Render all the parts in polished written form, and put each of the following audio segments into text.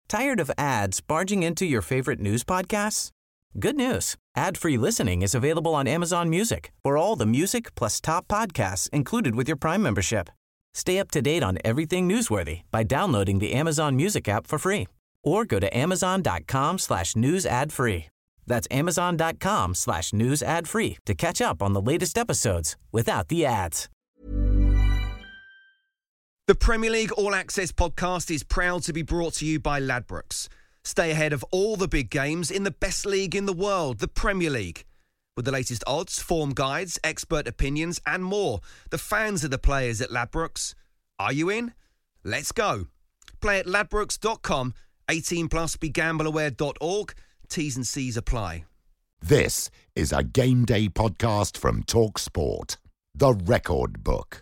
Tired of ads barging into your favorite news podcasts? Good news. Ad-free listening is available on Amazon Music for all the music plus top podcasts included with your Prime membership. Stay up to date on everything newsworthy by downloading the Amazon Music app for free or go to amazon.com/news ad free. That's amazon.com/news ad free to catch up on the latest episodes without the ads. The Premier League All Access podcast is proud to be brought to you by Ladbrokes. Stay ahead of all the big games in the best league in the world, the Premier League. With the latest odds, form guides, expert opinions and more, the fans are the players at Ladbrokes. Are you in? Let's go. Play at ladbrokes.com, 18 plus, begambleaware.org. T's and C's apply. This is a Game Day podcast from TalkSport. The Record Book.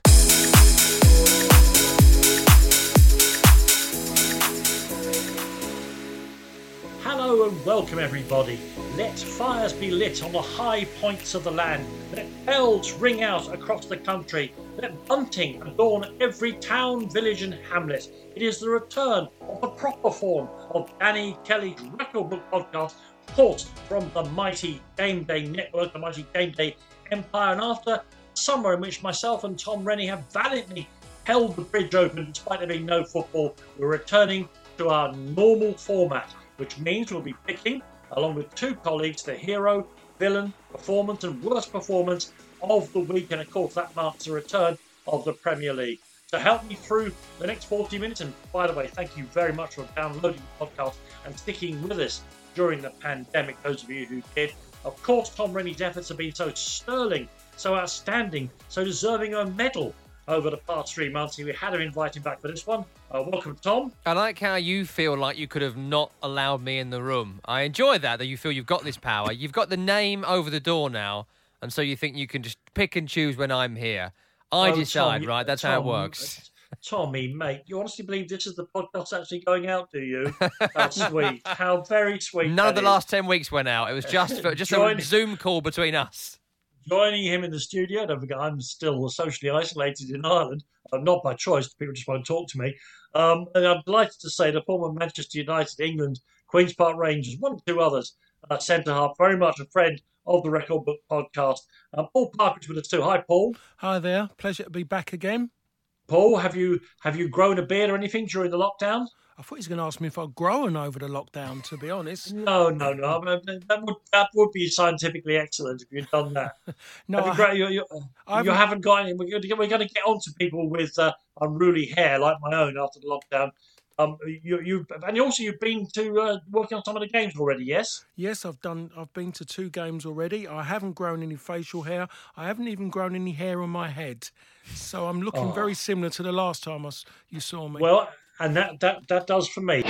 Hello and welcome everybody. Let fires be lit on the high points of the land. Let bells ring out across the country. Let bunting adorn every town, village and hamlet. It is the return of the proper form of Danny Kelly's Record Book podcast, taught from the mighty Game Day network, the mighty Game Day empire. And after a summer in which myself and Tom Rennie have valiantly held the bridge open despite there being no football, we're returning to our normal format, which means we'll be picking, along with two colleagues, the hero, villain, performance and worst performance of the week. And of course, that marks the return of the Premier League. To help me through the next 40 minutes, and by the way, thank you very much for downloading the podcast and sticking with us during the pandemic, those of you who did. Of course, Tom Rennie's efforts have been so sterling, so outstanding, so deserving of a medal over the past 3 months. We had to invite him back for this one. Welcome, Tom. I like how you feel like you could have not allowed me in the room. I enjoy that you feel you've got this power. You've got the name over the door now, and so you think you can just pick and choose when I'm here. I decide, Tom, right? That's how it works. Tommy, mate, you honestly believe this is the podcast actually going out, do you? How sweet. How very sweet. None of the last 10 weeks went out. It was just a Zoom call between us. Joining him in the studio, don't forget, I'm still socially isolated in Ireland, not by choice, people just won't talk to me. And I'm delighted to say the former Manchester United, England, Queen's Park Rangers, one or two others, centre-half, very much a friend of the Record Book podcast. Paul Parker's with us too. Hi, Paul. Hi there. Pleasure to be back again. Paul, have you grown a beard or anything during the lockdown? I thought he was going to ask me if I'd grown over the lockdown, to be honest. No. That would be scientifically excellent if you'd done that. No, you haven't got any. We're going to get on to people with unruly hair like my own after the lockdown. You've been to working on some of the games already, yes? Yes, I've been to 2 games already. I haven't grown any facial hair. I haven't even grown any hair on my head. So I'm looking very similar to the last time you saw me. Well, and that does for me.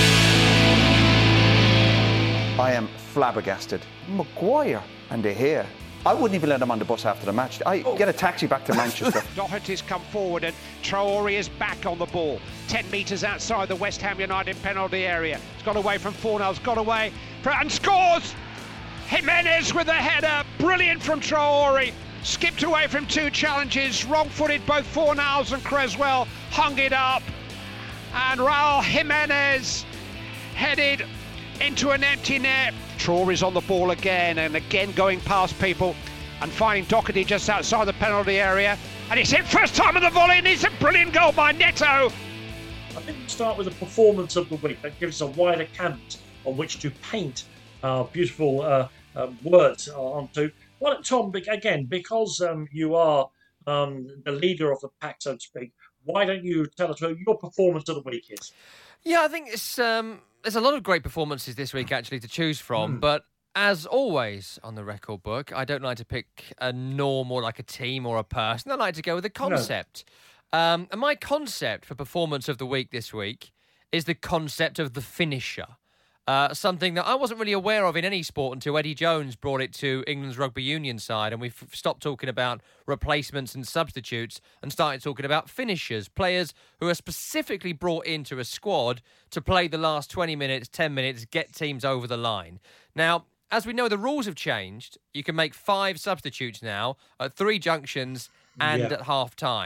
I am flabbergasted. Maguire and De Gea. I wouldn't even let him on the bus after the match. Get a taxi back to Manchester. Doherty's come forward and Traore is back on the ball. 10 metres outside the West Ham United penalty area. It's got away from Fornals, got away and scores! Jimenez with a header. Brilliant from Traore. Skipped away from 2 challenges. Wrong-footed both Fornals and Creswell. Hung it up. And Raul Jimenez headed into an empty net. Traore is on the ball again and again going past people and finding Doherty just outside the penalty area. And it's hit first time of the volley and it's a brilliant goal by Neto. I think we'll start with the performance of the week. That gives us a wider canvas on which to paint our beautiful words onto. Well, Tom, again, because you are the leader of the pack, so to speak, why don't you tell us what your performance of the week is? Yeah, I think it's there's a lot of great performances this week, actually, to choose from. But as always on the Record Book, I don't like to pick a norm or like a team or a person. I like to go with a concept. And my concept for performance of the week this week is the concept of the finisher. Something that I wasn't really aware of in any sport until Eddie Jones brought it to England's rugby union side, and we've stopped talking about replacements and substitutes and started talking about finishers, players who are specifically brought into a squad to play the last 20 minutes, 10 minutes, get teams over the line. Now, as we know, the rules have changed. You can make 5 substitutes now at 3 junctions and at half-time.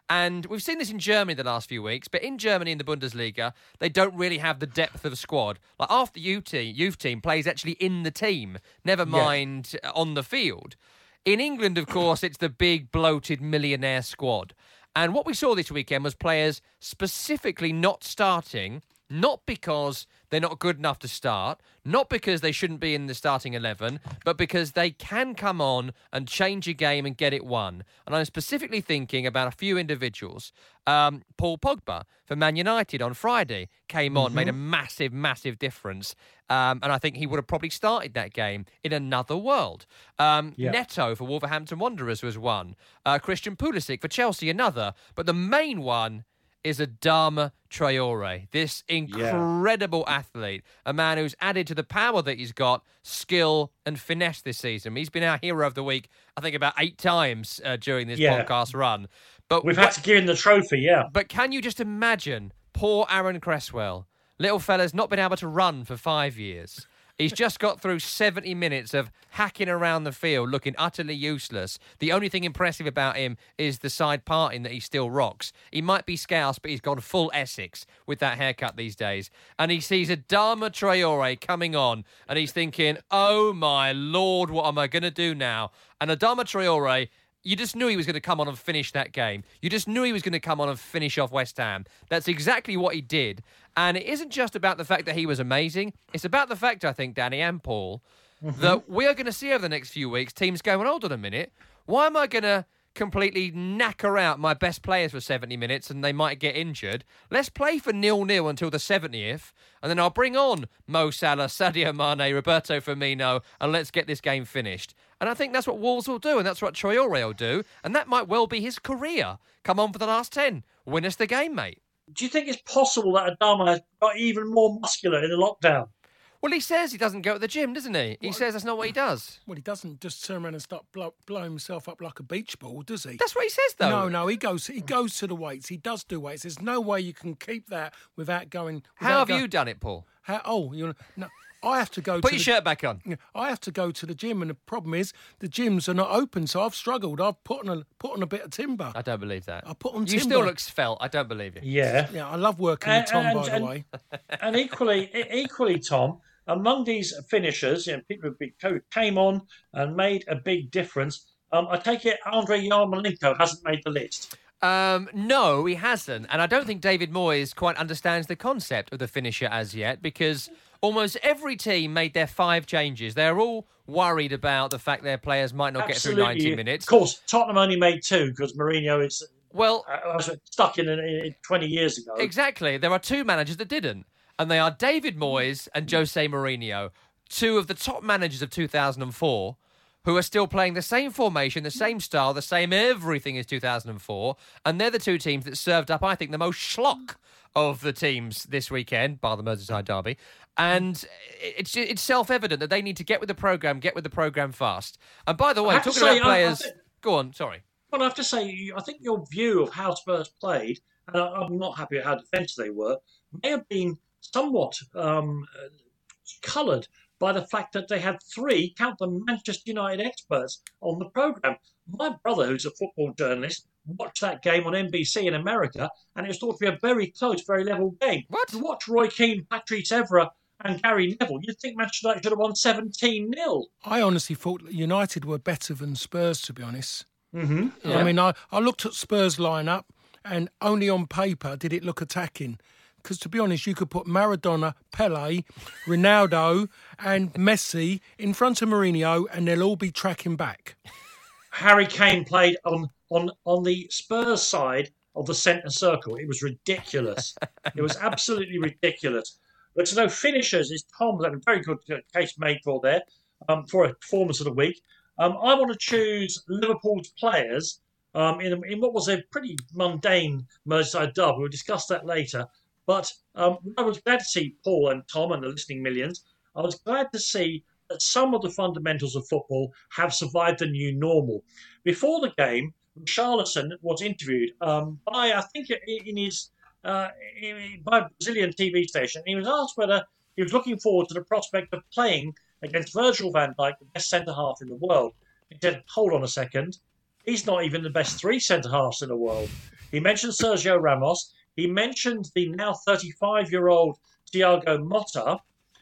And we've seen this in Germany the last few weeks, but in Germany in the Bundesliga, they don't really have the depth of the squad. Like half the youth team plays actually in the team, never mind on the field. In England, of course, it's the big, bloated millionaire squad. And what we saw this weekend was players specifically not starting, not because they're not good enough to start, not because they shouldn't be in the starting 11, but because they can come on and change a game and get it won. And I'm specifically thinking about a few individuals. Paul Pogba for Man United on Friday came on, made a massive, massive difference. And I think he would have probably started that game in another world. Neto for Wolverhampton Wanderers was one. Christian Pulisic for Chelsea, another. But the main one is Adama Traore, this incredible athlete, a man who's added to the power that he's got, skill and finesse this season. He's been our hero of the week, I think, about 8 times during this podcast run. But we've had to give him the trophy, But can you just imagine poor Aaron Cresswell? Little fella's not been able to run for 5 years. He's just got through 70 minutes of hacking around the field, looking utterly useless. The only thing impressive about him is the side parting that he still rocks. He might be Scouse, but he's gone full Essex with that haircut these days. And he sees Adama Traore coming on, and he's thinking, oh my Lord, what am I going to do now? And Adama Traore, you just knew he was going to come on and finish that game. You just knew he was going to come on and finish off West Ham. That's exactly what he did. And it isn't just about the fact that he was amazing. It's about the fact, I think, Danny and Paul, that we are going to see over the next few weeks teams going, hold on a minute, why am I going to completely knacker out my best players for 70 minutes and they might get injured? Let's play for 0-0 until the 70th, and then I'll bring on Mo Salah, Sadio Mane, Roberto Firmino, and let's get this game finished. And I think that's what Wolves will do, and that's what Traore will do, and that might well be his career. Come on for the last 10. Win us the game, mate. Do you think it's possible that Adama got even more muscular in the lockdown? Well, he says he doesn't go to the gym, doesn't he? He says that's not what he does. Well, he doesn't just turn around and start blowing himself up like a beach ball, does he? That's what he says, though. No, he goes to the weights. He does do weights. There's no way you can keep that without going... How have you done it, Paul? No, I have to go Put your shirt back on. I have to go to the gym, and the problem is the gyms are not open, so I've struggled. I've put on a bit of timber. I don't believe that. I put on timber. You still look svelte. I don't believe you. Yeah. Yeah, I love working with Tom, by the way. And equally, Tom, among these finishers, people who came on and made a big difference, I take it Andrei Yarmolenko hasn't made the list. No, he hasn't. And I don't think David Moyes quite understands the concept of the finisher as yet, because almost every team made their 5 changes. They're all worried about the fact their players might not get through 90 minutes. Of course, Tottenham only made 2 because Mourinho is stuck in 20 years ago. Exactly. There are 2 managers that didn't. And they are David Moyes and Jose Mourinho, 2 of the top managers of 2004, who are still playing the same formation, the same style, the same everything as 2004. And they're the 2 teams that served up, I think, the most schlock of the teams this weekend, bar the Merseyside derby. And it's self-evident that they need to get with the programme fast. And by the way, talking about players... Go on, sorry. Well, I have to say, I think your view of how Spurs played, and I'm not happy at how defensive they were, may have been somewhat coloured by the fact that they had 3, count them, Manchester United experts on the programme. My brother, who's a football journalist, watched that game on NBC in America, and it was thought to be a very close, very level game. What? To watch Roy Keane, Patrice Evra and Gary Neville, you'd think Manchester United should have won 17-0. I honestly thought that United were better than Spurs, to be honest. Mm-hmm. Yeah. I mean, I looked at Spurs' lineup, and only on paper did it look attacking. Because, to be honest, you could put Maradona, Pele, Ronaldo and Messi in front of Mourinho and they'll all be tracking back. Harry Kane played on the Spurs side of the centre circle. It was ridiculous. It was absolutely ridiculous. But to know finishers is Tom's had a very good case made for there for a performance of the week. I want to choose Liverpool's players in what was a pretty mundane Merseyside derby. We'll discuss that later. But I was glad to see Paul and Tom and the listening millions. I was glad to see that some of the fundamentals of football have survived the new normal. Before the game, Richarlison was interviewed by, I think, by a Brazilian TV station. He was asked whether he was looking forward to the prospect of playing against Virgil van Dijk, the best centre-half in the world. He said, hold on a second. He's not even the best 3 centre-halves in the world. He mentioned Sergio Ramos. He mentioned the now 35-year-old Thiago Motta,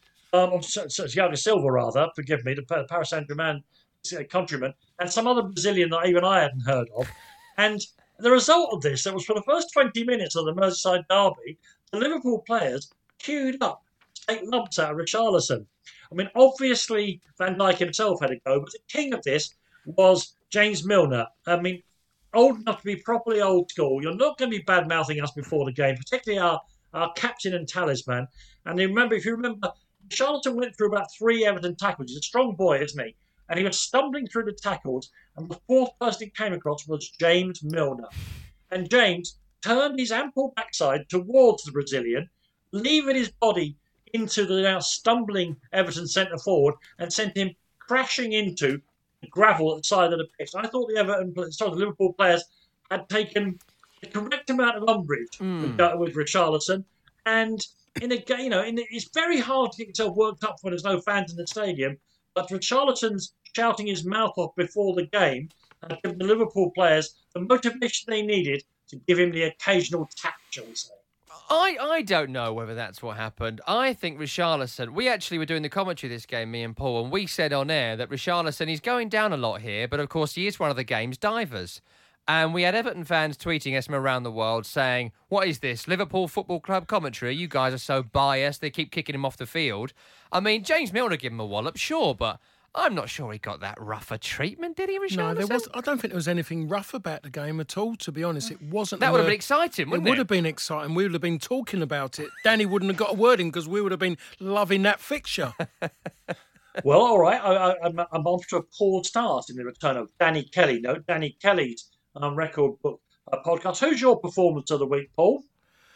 Thiago Silva, rather, forgive me, the Paris Saint-Germain countryman, and some other Brazilian that even I hadn't heard of. And the result of this, it was for the first 20 minutes of the Merseyside derby, the Liverpool players queued up to take lumps out of Richarlison. I mean, obviously, Van Dijk himself had a go, but the king of this was James Milner. I mean, old enough to be properly old school. You're not going to be bad-mouthing us before the game, particularly our captain and talisman. And if you remember, Richarlison went through about 3 Everton tackles. He's a strong boy, isn't he? And he was stumbling through the tackles, and the fourth person he came across was James Milner. And James turned his ample backside towards the Brazilian, leaving his body into the now stumbling Everton centre forward, and sent him crashing into the gravel at the side of the pitch. I thought the Liverpool players had taken the correct amount of umbrage with Richarlison, and it's very hard to get yourself worked up when there's no fans in the stadium. But Richarlison's shouting his mouth off before the game and giving the Liverpool players the motivation they needed to give him the occasional tap, shall we say. I don't know whether that's what happened. I think Richarlison, we actually were doing the commentary this game, me and Paul, and we said on air that Richarlison, he's going down a lot here, but of course he is one of the game's divers. And we had Everton fans tweeting us from around the world saying, what is this, Liverpool Football Club commentary? You guys are so biased, they keep kicking him off the field. I mean, James Milner gave him a wallop, sure, but I'm not sure he got that rougher treatment, did he, Richarlison? No, I don't think there was anything rough about the game at all, to be honest. It wasn't. That would have been exciting, wouldn't it? It would have been exciting. We would have been talking about it. Danny wouldn't have got a word in because we would have been loving that fixture. Well, all right. I'm off to a poor start in the return of Danny Kelly. No, Danny Kelly's record book podcast. Who's your performance of the week, Paul?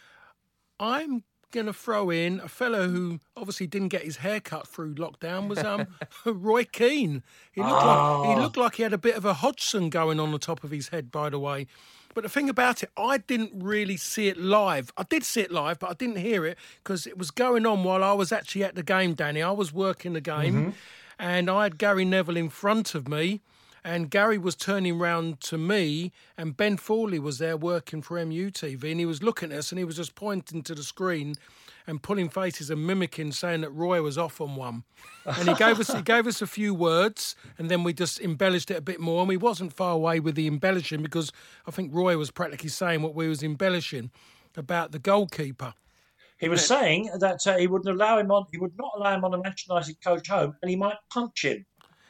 I'm going to throw in a fellow who obviously didn't get his hair cut through lockdown was Roy Keane. He looked like he had a bit of a Hodgson going on the top of his head, by the way. But the thing about it, I didn't really see it live. I did see it live, but I didn't hear it because it was going on while I was actually at the game, Danny. I was working the game and I had Gary Neville in front of me. And Gary was turning round to me, and Ben Fawley was there working for MUTV, and he was looking at us, and he was just pointing to the screen and pulling faces and mimicking, saying that Roy was off on one. And he gave us a few words, and then we just embellished it a bit more, and we wasn't far away with the embellishing because I think Roy was practically saying what we was embellishing about the goalkeeper. He was saying that he would not allow him on a Manchester United coach home, and he might punch him.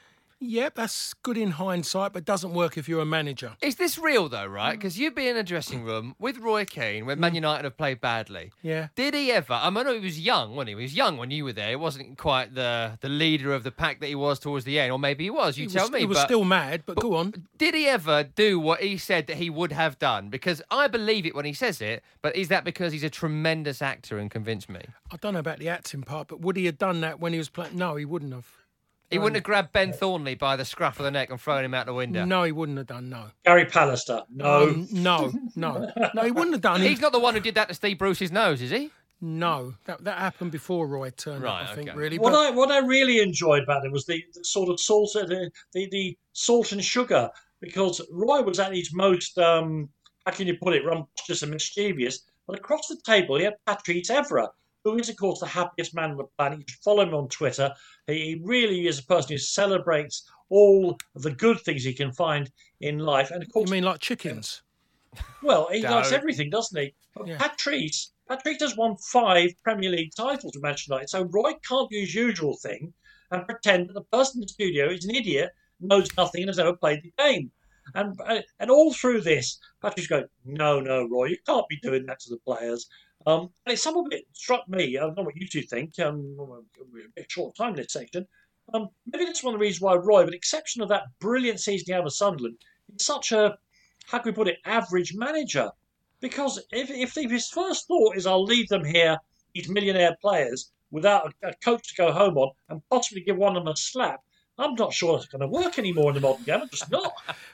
Yep, that's good in hindsight, but doesn't work if you're a manager. Is this real, though, right? Because you'd be in a dressing room with Roy Keane when Man United have played badly. Yeah. Did he ever... I know he was young, wasn't he? He was young when you were there. He wasn't quite the leader of the pack that he was towards the end. Or maybe he was, tell me. He was still mad, but go on. Did he ever do what he said that he would have done? Because I believe it when he says it, but is that because he's a tremendous actor and convinced me? I don't know about the acting part, but would he have done that when he was playing? No, he wouldn't have. He wouldn't have grabbed Ben Thornley by the scruff of the neck and thrown him out the window. No, he wouldn't have done, no. Gary Pallister, no. No, he wouldn't have done it. He's not the one who did that to Steve Bruce's nose, is he? No, that happened before Roy turned up, I think, really. What I really enjoyed about it was the sort of salt, the salt and sugar, because Roy was at his most, how can you put it, rambunctious and mischievous, but across the table he had Patrice Evra, who is, of course, the happiest man on the planet. You should follow him on Twitter. He really is a person who celebrates all the good things he can find in life. And of course, you mean like chickens? Well, he likes everything, doesn't he? But Yeah. Patrice has won 5 Premier League titles with Manchester United, so Roy can't do his usual thing and pretend that the person in the studio is an idiot, knows nothing, and has never played the game. And all through this, Patrice going, no, Roy, you can't be doing that to the players. And some of it struck me. I don't know what you two think. A bit short time in this section. Maybe that's one of the reasons why Roy, with the exception of that brilliant season he had with Sunderland, is such a, how can we put it, average manager. Because if his first thought is, I'll leave them here, these millionaire players, without a coach to go home on, and possibly give one of them a slap, I'm not sure it's going to work anymore in the modern game. I'm just not.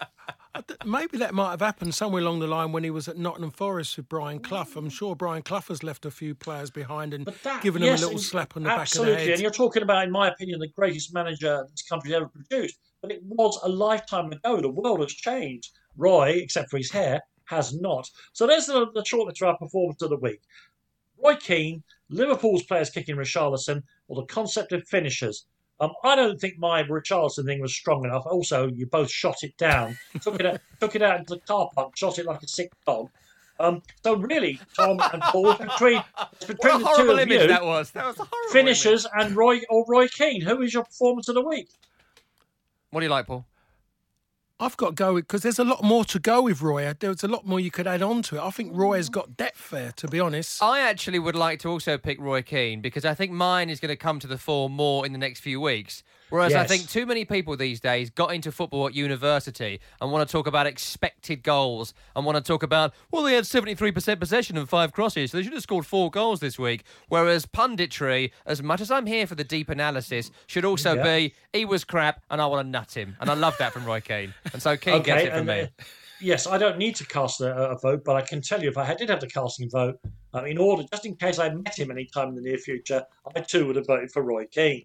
Maybe that might have happened somewhere along the line when he was at Nottingham Forest with Brian Clough. I'm sure Brian Clough has left a few players behind and given them a little slap on the back of the Absolutely, head. and you're talking about, in my opinion, the greatest manager this country's ever produced. But it was a lifetime ago. The world has changed. Roy, except for his hair, has not. So there's the shortlist of our performance of the week. Roy Keane, Liverpool's players kicking Richarlison, or the concept of finishers. I don't think my Richarlison thing was strong enough. Also, you both shot it down, took it out into the car park, shot it like a sick dog. So really, Tom and Paul, between the two of you, that was a horrible finishers image. and Roy Keane. Who is your performance of the week? What do you like, Paul? I've got to go with, because there's a lot more to go with Roy. There's a lot more you could add on to it. I think Roy has got depth there, to be honest. I actually would like to also pick Roy Keane because I think mine is going to come to the fore more in the next few weeks. Whereas I think too many people these days got into football at university and want to talk about expected goals and want to talk about, well, they had 73% possession and 5 crosses, so they should have scored 4 goals this week. Whereas punditry, as much as I'm here for the deep analysis, should also be, he was crap and I want to nut him. And I love that from Roy Keane. And so Keane gets it from me. Yes, I don't need to cast a vote, but I can tell you if I did have the casting vote, in order, just in case I met him any time in the near future, I too would have voted for Roy Keane.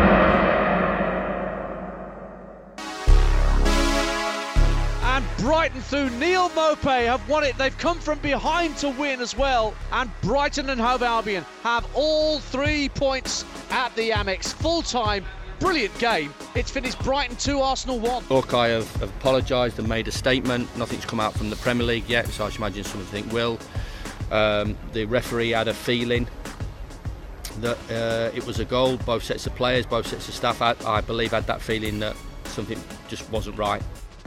And Brighton, through Neil Maupay, have won it. They've come from behind to win as well. And Brighton and Hove Albion have all 3 points at the Amex. Full time, brilliant game. It's finished Brighton 2, Arsenal 1. Hawkeye have apologised and made a statement. Nothing's come out from the Premier League yet, so I should imagine something will. The referee had a feeling that it was a goal. Both sets of players, both sets of staff, I believe, had that feeling that something just wasn't right.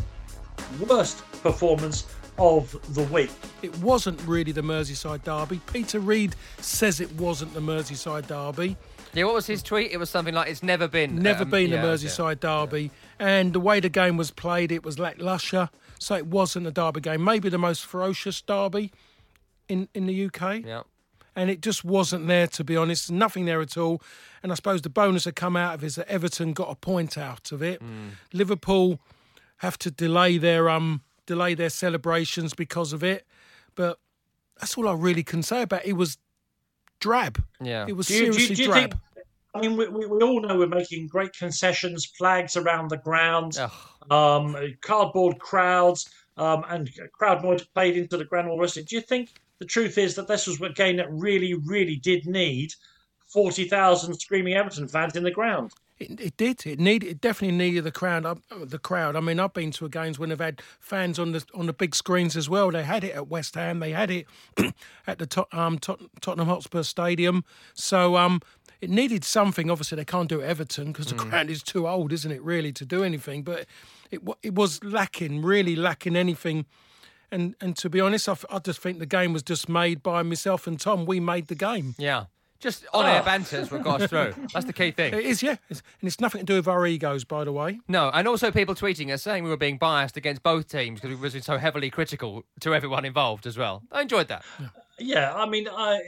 Worst performance of the week. It wasn't really the Merseyside derby. Peter Reid says it wasn't the Merseyside derby. Yeah, what was his tweet? It was something like, it's never been the Merseyside derby. And the way the game was played, it was lacklustre. So it wasn't a derby game. Maybe the most ferocious derby in the UK. Yeah. And it just wasn't there, to be honest. Nothing there at all. And I suppose the bonus that come out of it is that Everton got a point out of it. Liverpool have to delay their celebrations because of it. But that's all I really can say about it. It was drab. Yeah. It was Do you drab. think, we all know we're making great concessions, flags around the grounds, cardboard crowds, and crowd noise played into the ground and all the rest of it. Do you think the truth is that this was a game that really, really did need 40,000 screaming Everton fans in the ground? It did. It definitely needed the crowd. I mean, I've been to games when they've had fans on the big screens as well. They had it at West Ham. They had it at the Tottenham Hotspur Stadium. So it needed something. Obviously, they can't do it at Everton because the ground is too old, isn't it, really, to do anything? But it was really lacking anything. And to be honest, I just think the game was just made by myself and Tom. We made the game. Yeah. Just on-air banter is what got us through. That's the key thing. It is, yeah. And it's nothing to do with our egos, by the way. No, and also people tweeting us saying we were being biased against both teams because we were so heavily critical to everyone involved as well. I enjoyed that. Yeah, I mean, I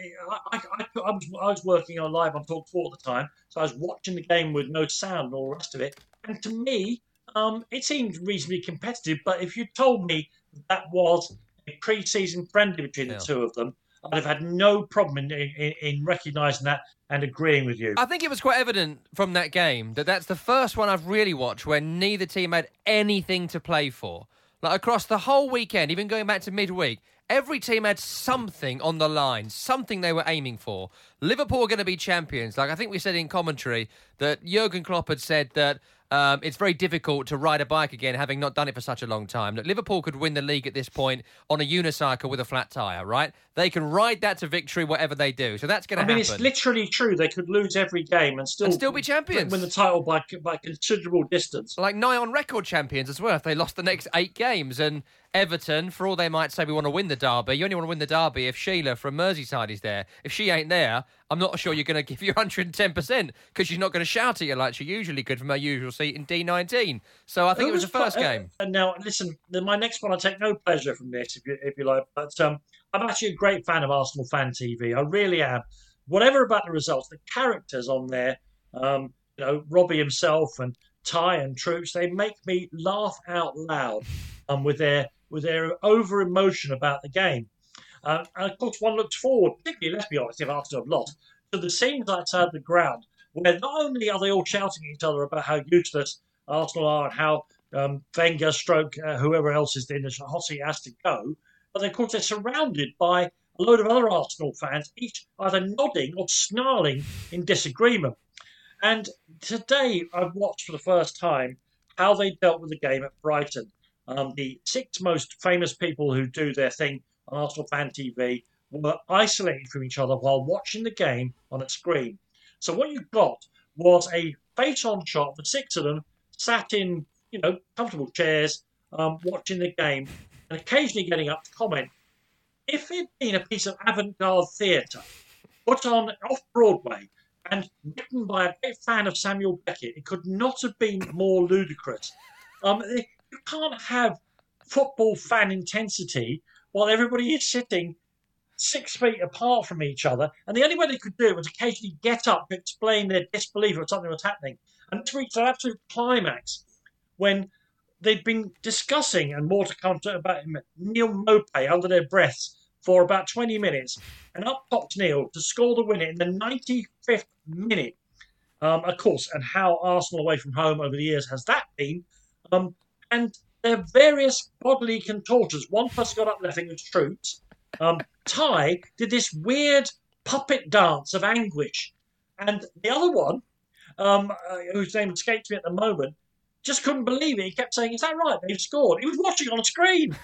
was working on live on Talk 4 at the time, so I was watching the game with no sound and all the rest of it. And to me, it seemed reasonably competitive. But if you told me that was a pre-season friendly between the two of them, I'd have had no problem in recognising that and agreeing with you. I think it was quite evident from that game that that's the first one I've really watched where neither team had anything to play for. Like across the whole weekend, even going back to midweek, every team had something on the line, something they were aiming for. Liverpool were going to be champions. Like I think we said in commentary that Jurgen Klopp had said that it's very difficult to ride a bike again, having not done it for such a long time. That Liverpool could win the league at this point on a unicycle with a flat tyre, right? They can ride that to victory, whatever they do. So that's going to happen. It's literally true. They could lose every game and still be champions. Win the title by considerable distance. Like nigh on record champions as well if they lost the next 8 games. And Everton, for all they might say we want to win the derby, you only want to win the derby if Sheila from Merseyside is there. If she ain't there, I'm not sure you're going to give you 110% because she's not going to shout at you like she usually could from her usual seat in D19. So I think it was the first game. And now, listen, my next one, I take no pleasure from this, if you like, but I'm actually a great fan of Arsenal Fan TV. I really am. Whatever about the results, the characters on there, Robbie himself and Ty and Troops, they make me laugh out loud with their over emotion about the game. And of course, one looks forward, particularly, let's be honest, if Arsenal have lost, to the scenes outside the ground, where not only are they all shouting at each other about how useless Arsenal are and how Wenger stroke whoever else is in the hot seat has to go, but of course they're surrounded by a load of other Arsenal fans, each either nodding or snarling in disagreement. And today I've watched for the first time how they dealt with the game at Brighton. The 6 most famous people who do their thing on Arsenal Fan TV were isolated from each other while watching the game on a screen. So what you got was a face-on shot of the 6 of them sat in, comfortable chairs, watching the game, and occasionally getting up to comment. If it had been a piece of avant-garde theatre put on off-Broadway and written by a great fan of Samuel Beckett, it could not have been more ludicrous. You can't have football fan intensity while everybody is sitting 6 feet apart from each other, and the only way they could do it was occasionally get up to explain their disbelief of something was happening. And to reach an absolute climax when they'd been discussing, and more to come about him, Neil Maupay under their breaths for about 20 minutes, and up popped Neil to score the winner in the 95th minute. Of course, and how Arsenal away from home over the years has that been? And their various bodily contortions. One person got up laughing with troops. Ty did this weird puppet dance of anguish. And the other one, whose name escapes me at the moment, just couldn't believe it. He kept saying, "Is that right? They've scored." He was watching on a screen.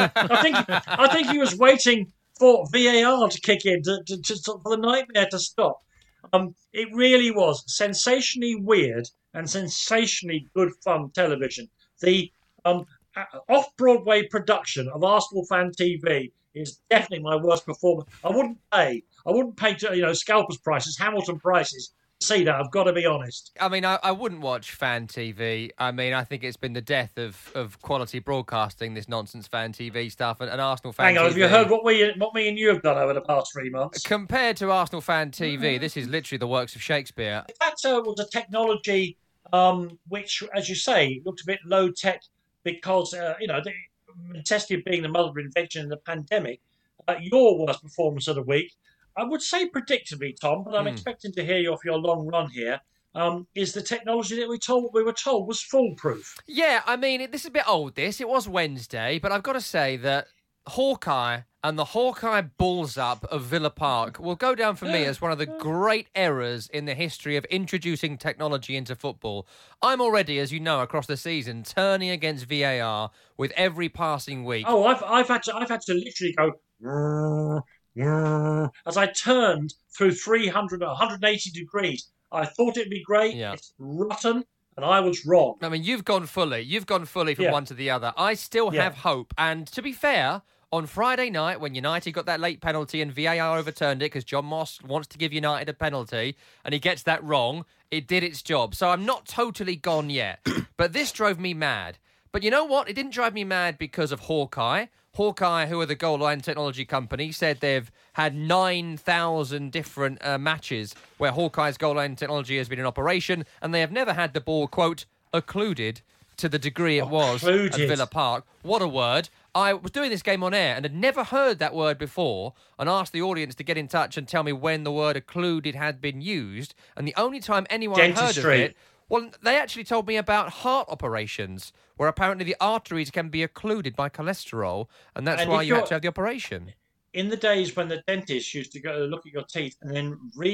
I think he was waiting for VAR to kick in for the nightmare to stop. It really was sensationally weird and sensationally good fun television. The off-Broadway production of Arsenal Fan TV is definitely my worst performance. I wouldn't pay scalpers prices, Hamilton prices to see that. I've got to be honest. I mean, I wouldn't watch Fan TV. I mean, I think it's been the death of quality broadcasting, this nonsense Fan TV stuff, and Arsenal Fan TV. Hang on, have you heard what me and you have done over the past 3 months? Compared to Arsenal Fan TV, this is literally the works of Shakespeare. That was a technology which, as you say, looked a bit low tech because the necessity of being the mother of invention in the pandemic. Your worst performance of the week, I would say predictably, Tom, but I'm expecting to hear you off your long run here, is the technology that we were told was foolproof. Yeah, I mean, this is a bit old, it was Wednesday, but I've got to say that Hawkeye and the Hawkeye Balls Up of Villa Park will go down for me as one of the great errors in the history of introducing technology into football. I'm already, as you know, across the season, turning against VAR with every passing week. Oh, I've had to literally go as I turned through 180 degrees. I thought it'd be great. Yeah. It's rotten. And I was wrong. I mean, you've gone fully from one to the other. I still have hope. And to be fair, on Friday night, when United got that late penalty and VAR overturned it because John Moss wants to give United a penalty and he gets that wrong, it did its job. So I'm not totally gone yet. But this drove me mad. But you know what? It didn't drive me mad because of Hawkeye. Hawkeye, who are the goal line technology company, said they've had 9,000 different matches where Hawkeye's goal line technology has been in operation, and they have never had the ball, quote, occluded to the degree it was at Villa Park. What a word. I was doing this game on air and had never heard that word before and asked the audience to get in touch and tell me when the word occluded had been used. And the only time anyone had heard of it, well, they actually told me about heart operations, where apparently the arteries can be occluded by cholesterol, and that's why you had to have the operation. In the days when the dentist used to go look at your teeth and then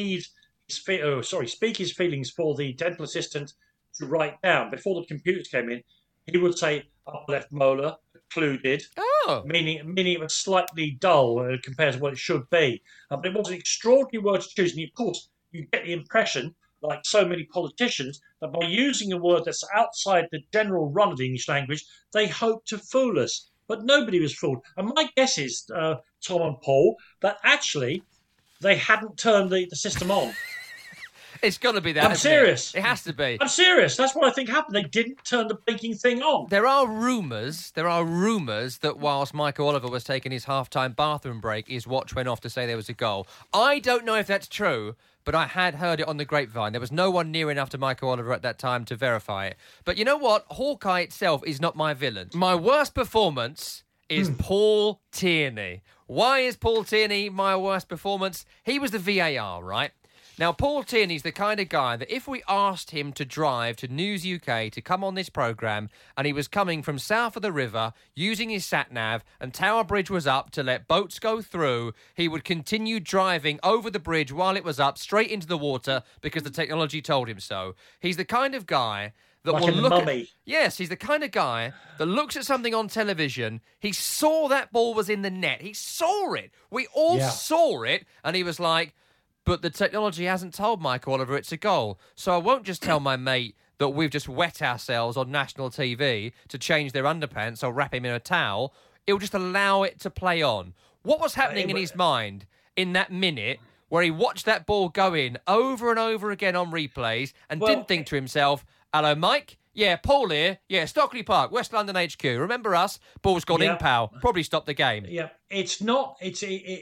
speak his feelings for the dental assistant to write down, before the computers came in, he would say upper left molar occluded, meaning it was slightly dull compared to what it should be. But it was an extraordinary word to choose, and of course you get the impression, like so many politicians, that by using a word that's outside the general run of the English language, they hope to fool us. But nobody was fooled. And my guess is, Tom and Paul, that actually they hadn't turned the system on. It's got to be that. I'm serious. It has to be. I'm serious. That's what I think happened. They didn't turn the blinking thing on. There are rumours that whilst Michael Oliver was taking his half-time bathroom break, his watch went off to say there was a goal. I don't know if that's true, but I had heard it on the grapevine. There was no one near enough to Michael Oliver at that time to verify it. But you know what? Hawkeye itself is not my villain. My worst performance is Paul Tierney. Why is Paul Tierney my worst performance? He was the VAR, right? Now, Paul Tierney's the kind of guy that if we asked him to drive to News UK to come on this programme and he was coming from south of the river using his sat-nav and Tower Bridge was up to let boats go through, he would continue driving over the bridge while it was up straight into the water because the technology told him so. He's the kind of guy that like will in look Mummy. at, yes, he's the kind of guy that looks at something on television. He saw that ball was in the net. He saw it. We all saw it. And he was like, but the technology hasn't told Mike Oliver it's a goal. So I won't just tell my mate that we've just wet ourselves on national TV to change their underpants or wrap him in a towel. It'll just allow it to play on. What was happening in his mind in that minute where he watched that ball go in over and over again on replays and didn't think to himself, hello, Mike? Yeah, Paul here. Yeah, Stockley Park, West London HQ. Remember us? Ball's gone in, pal. Probably stopped the game. Yeah, it's not. It's.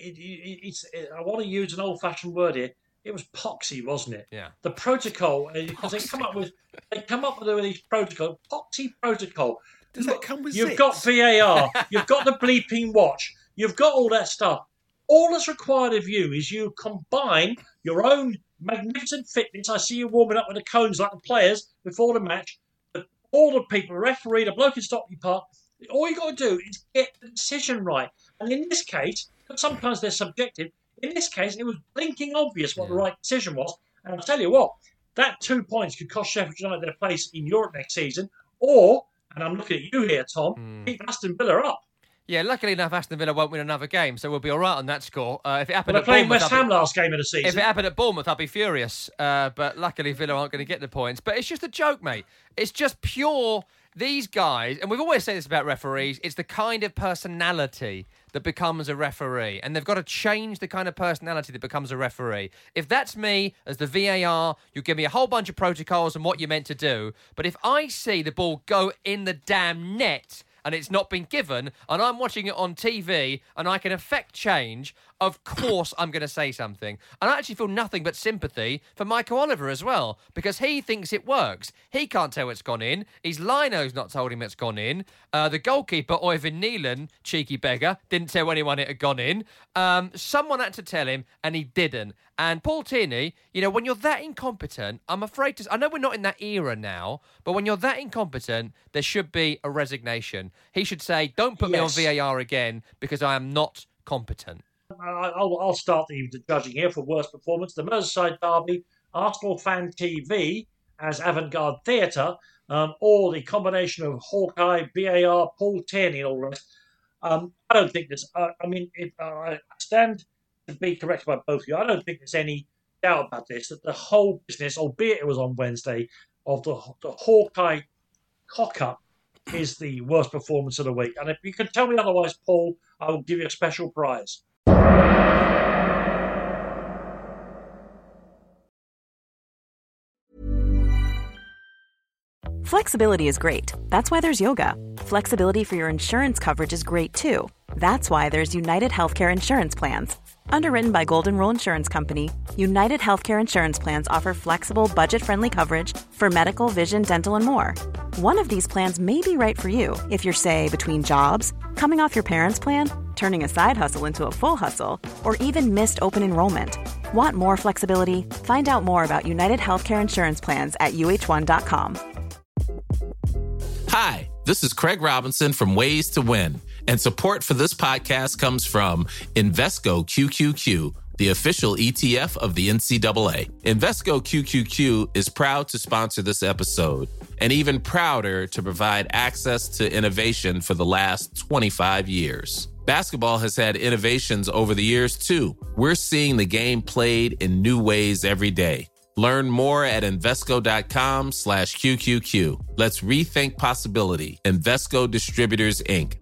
I want to use an old-fashioned word here. It was poxy, wasn't it? Yeah. The protocol, because they come up with these protocol, poxy protocol. Does that come with You've got VAR. You've got the bleeping watch. You've got all that stuff. All that's required of you is you combine your own magnificent fitness. I see you warming up with the cones like the players before the match. All the people, the referee, the bloke in Stockley Park, all you got to do is get the decision right. And in this case, because sometimes they're subjective, in this case, it was blinking obvious what the right decision was. And I'll tell you what, that 2 points could cost Sheffield United their place in Europe next season, or, and I'm looking at you here, Tom, keep Aston Villa up. Yeah, luckily enough, Aston Villa won't win another game, so we'll be all right on that score. If it happened They're at playing Bournemouth, West Ham last game of the season. If it happened at Bournemouth, I'd be furious. But luckily, Villa aren't going to get the points. But it's just a joke, mate. It's just pure. These guys, and we've always said this about referees, it's the kind of personality that becomes a referee. And they've got to change the kind of personality that becomes a referee. If that's me, as the VAR, you give me a whole bunch of protocols and what you're meant to do. But if I see the ball go in the damn net and it's not been given, and I'm watching it on TV, and I can affect change, of course I'm going to say something. And I actually feel nothing but sympathy for Michael Oliver as well, because he thinks it works. He can't tell it's gone in. His lino's not told him it's gone in. The goalkeeper, Oyvind Nealon, cheeky beggar, didn't tell anyone it had gone in. Someone had to tell him, and he didn't. And Paul Tierney, you know, when you're that incompetent, I'm afraid to... I know we're not in that era now, but when you're that incompetent, there should be a resignation. He should say, don't put me on VAR again because I am not competent. I'll start the judging here for worst performance. The Merseyside Derby, Arsenal Fan TV as avant-garde theatre, or the combination of Hawkeye, VAR, Paul Tierney and all the rest. I don't think there's... I stand to be corrected by both of you. I don't think there's any doubt about this, that the whole business, albeit it was on Wednesday, of the Hawkeye cock-up is the worst performance of the week. And if you can tell me otherwise, Paul, I will give you a special prize. Flexibility is great. That's why there's yoga. Flexibility for your insurance coverage is great too. That's why there's United Healthcare Insurance Plans. Underwritten by Golden Rule Insurance Company, United Healthcare Insurance Plans offer flexible, budget-friendly coverage for medical, vision, dental, and more. One of these plans may be right for you if you're, say, between jobs, coming off your parents' plan, turning a side hustle into a full hustle, or even missed open enrollment. Want more flexibility? Find out more about United Healthcare Insurance Plans at uh1.com. Hi, this is Craig Robinson from Ways to Win, and support for this podcast comes from Invesco QQQ, the official ETF of the NCAA. Invesco QQQ is proud to sponsor this episode, and even prouder to provide access to innovation for the last 25 years. Basketball has had innovations over the years, too. We're seeing the game played in new ways every day. Learn more at Invesco.com/QQQ. Let's rethink possibility. Invesco Distributors, Inc.